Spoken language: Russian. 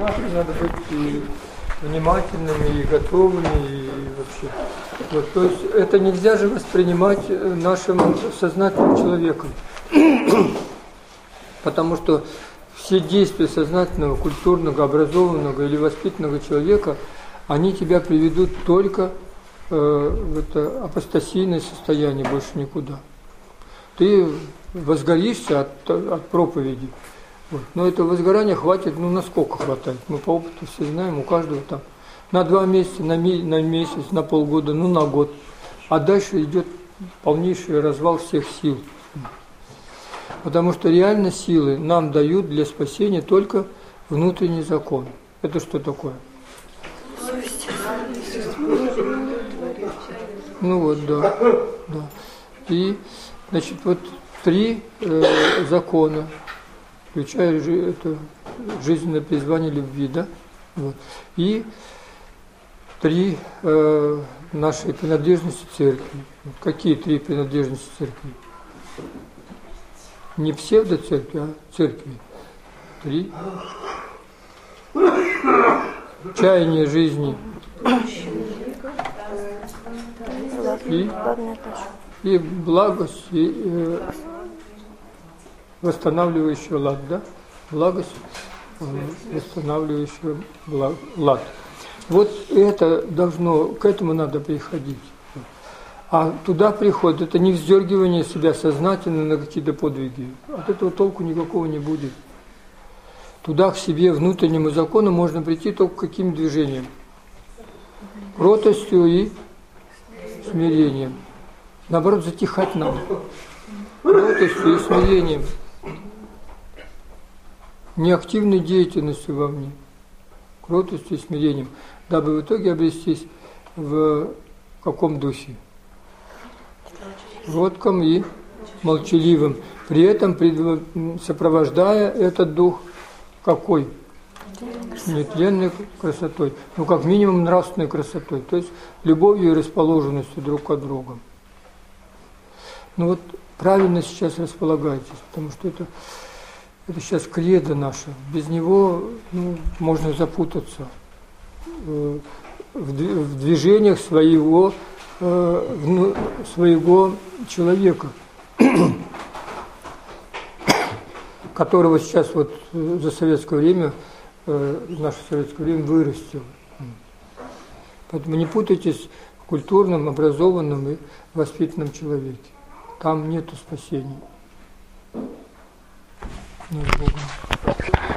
завтра надо быть и внимательными, и готовыми, и вообще. Вот, то есть это нельзя же воспринимать нашим сознательным человеком. Потому что все действия сознательного, культурного, образованного или воспитанного человека, они тебя приведут только в это апостасийное состояние, больше никуда. Ты возгоришься от проповеди. Вот. Но этого возгорания хватит, насколько хватает. Мы по опыту все знаем, у каждого там на 2 месяца, на месяц, на полгода, на год. А дальше идет полнейший развал всех сил. Потому что реально силы нам дают для спасения только внутренний закон. Это что такое? Да. И, значит, вот 3 закона, включая это жизненное призвание любви, да? Вот. И 3 нашей принадлежности церкви. Какие 3 принадлежности церкви? Не псевдоцеркви, а церкви. 3. Чаяние жизни. И благость, и восстанавливающий лад, да? Благость, восстанавливающий лад. Вот это должно, к этому надо приходить. А туда приходит, это не вздергивание себя сознательно на какие-то подвиги. От этого толку никакого не будет. Туда к себе, внутреннему закону, можно прийти только каким движением? Кротостью и смирением. Наоборот, затихать надо. Кротостью и смирением. Неактивной деятельностью во мне. Кротостью и смирением. Дабы в итоге обрестись в каком духе? Кротком и молчаливым. При этом сопровождая этот дух какой? Нетленной красотой. Как минимум нравственной красотой. То есть любовью и расположенностью друг к другу. Правильно сейчас располагайтесь, потому что это сейчас кредо наше. Без него можно запутаться в движениях своего человека, которого сейчас за советское время, наше советское время вырастило. Поэтому не путайтесь в культурном, образованном и воспитанном человеке. Там нету спасения. С Богом.